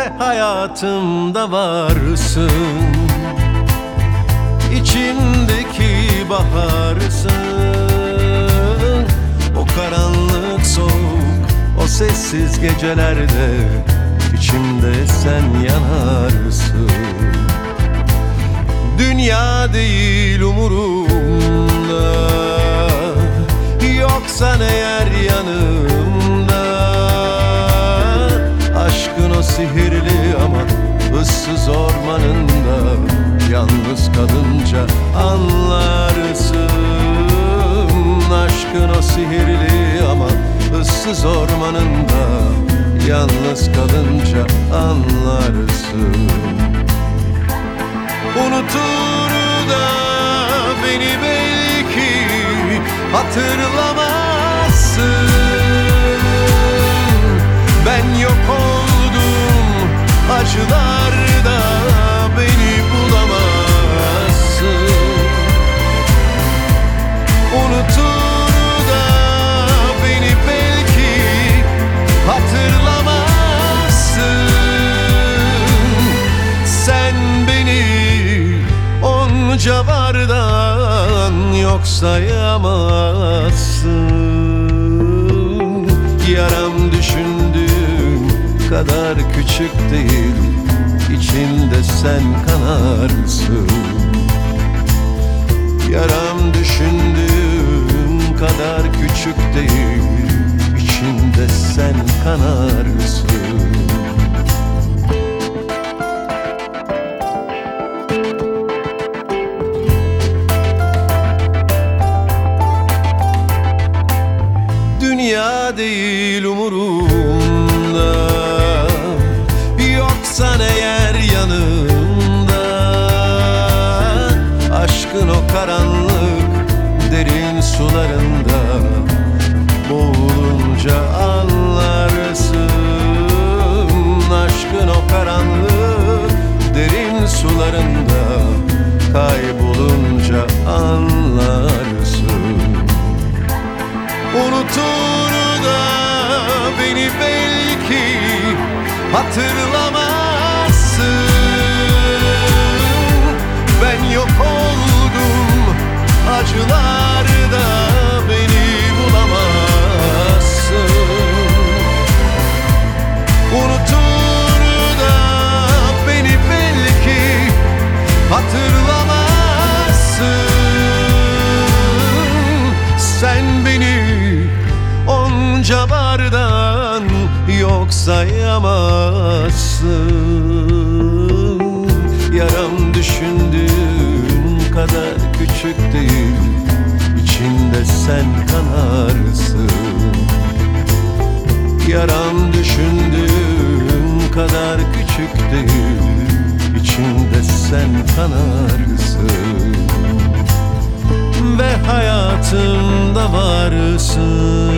ve hayatımda varsın. İçimdeki baharsın. O karanlık soğuk, o sessiz gecelerde içimde sen yanarsın. Dünya değil umurumda, yoksan eğer yanımda. Aşkın o sihirli ama ıssız ormanında, yalnız kalınca anlarsın. Aşkın o sihirli ama ıssız ormanında, yalnız kalınca anlarsın. Unutur da beni belki hatırlamazsın. Ben yok oldum acılarda, beni bulamazsın. Unutur da beni belki hatırlamazsın. Sen beni onca vardan yok sayamazsın. Yaram düşündüğüm kadar küçük değil, içinde sen kanarsın. Yaram düşündüğüm kadar küçük değil, içinde sen kanarsın. Dünya değil umurumda, yoksan eğer yanımda. Aşkın o karanlık derin sularında, boğulunca anlarsın. Aşkın o karanlık derin sularında, kaybolunca anlarsın. Unutur da beni belki hatırlamazsın. Ben yok oldum acılarda, beni bulamazsın. Unutur da beni belki hatırlamazsın. Sen beni onca vardan yok sayamazsın. Yaram düşündüğün kadar küçük değil, içinde sen kanarsın. Yaram düşündüğün kadar küçük değil, içinde sen kanarsın. Ve hayatımda varsın.